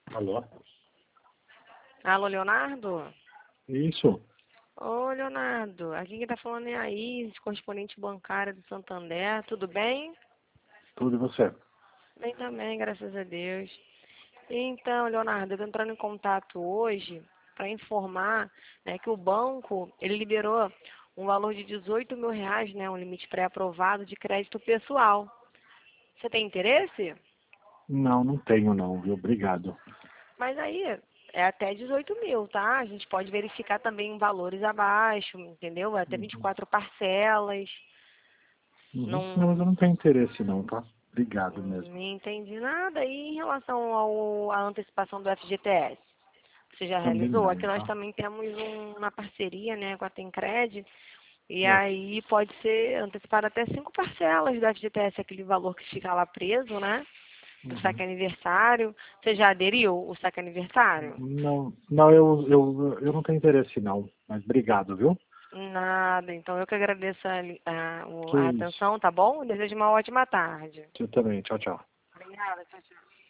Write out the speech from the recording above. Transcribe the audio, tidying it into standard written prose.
Alô? Alô, Leonardo? Isso. Ô, Leonardo, aqui quem tá falando é a Isis, correspondente bancária do Santander. Tudo bem? Tudo e você? Bem também, graças a Deus. Então, Leonardo, eu tô entrando em contato hoje para informar, né, que o banco, ele liberou um valor de R$ 18.000, né, um limite pré-aprovado de crédito pessoal. Você tem interesse? Não, não tenho não, viu? Obrigado. Mas aí é até 18.000, tá? A gente pode verificar também valores abaixo, entendeu? Até Uhum. 24 parcelas. Uhum. Não, mas eu Não, não tenho interesse não, tá? Obrigado mesmo. não entendi nada. E em relação à antecipação do FGTS? Você já Também realizou? não, Aqui nós tá? também temos uma parceria, né, com a Tencred. E É. aí pode ser antecipado até 5 parcelas do FGTS, aquele valor que fica lá preso, né? Do Uhum. saque aniversário. Você já aderiu o saque aniversário? Não, não, eu não tenho interesse não, mas obrigado, viu? Nada, então eu que agradeço Que a isso. atenção, tá bom? Desejo uma ótima tarde. Você também. Tchau, tchau. Obrigada, tchau, tchau.